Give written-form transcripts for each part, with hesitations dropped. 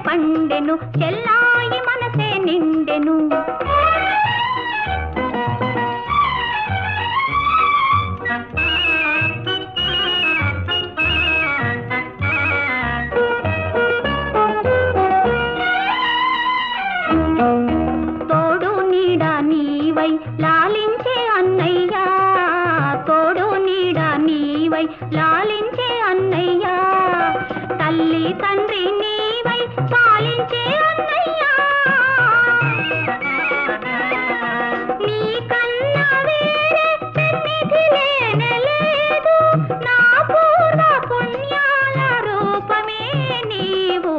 పండెను చెల్లాయి మనసే నిండెను తోడు నీడ నీవై లాలించే అన్నయ్యా తోడు నీడ నీవై లాలించే అన్నయ్యా తల్లి తండ్రి నీవై పాలించే అన్నయ్యా నీ కన్నా వేరే సన్నిధి లేనలేదు నా పూర్వ పుణ్యాల రూపమే నీవు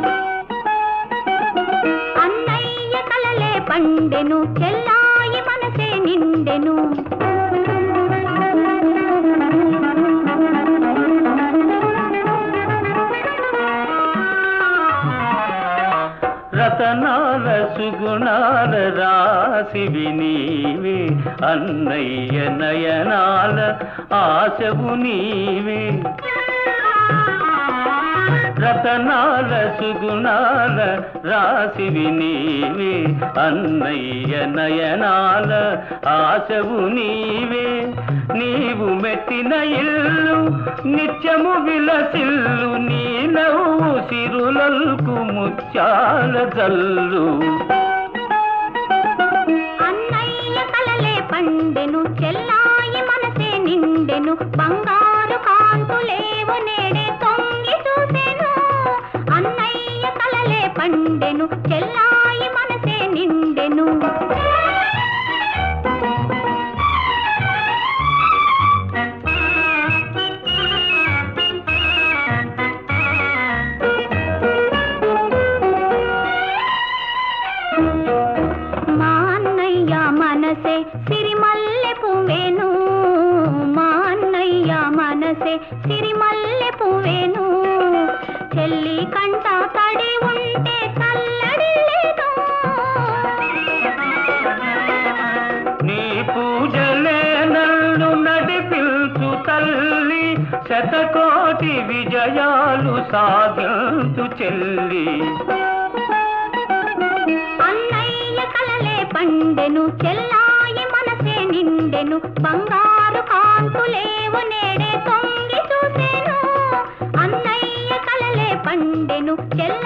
అన్నయ్య కలలే పండెను చెల్లాయి మనసే నిండెను రతనాల సుగుణాల రాశివి నీవే అన్నయ్య నయనాల ఆశవు నీవే రతనాల సుగుణాల రాశివి నీవే అన్నయ్య నయనాల ఆశవు నీవే నీవు మెట్టిన ఇల్లు నిత్యము విలసిల్లు నీ నవ్వు సిరులకు ముత్యాల జల్లు అన్నయ్య కలలే పండెను చెల్లాయి మనసే నిండెను బంగారు కాంతులేవు నేడే తొంగి చూసెను అన్నయ్య కలలే పండెను చెల్లాయి మనసే నిండెను మా అన్నయ్య మనసే సిరిమల్లె పువ్వేను మా అన్నయ్య మనసే సిరిమల్లె పువ్వేను చెల్లి కంట తడి ఉంటే కల్లడి లేదు నీ పూజలే నన్ను నడిపించు తల్లి శతకోటి విజయాలు సాగించు చెల్లి అన్నయ్య కలలే పండెను చెల్లాయి మనసే నిండెను బంగారు కాంతులేవు నేడే తొంగి చూసెను అన్నయ్య కలలే పండెను చెల్లాయి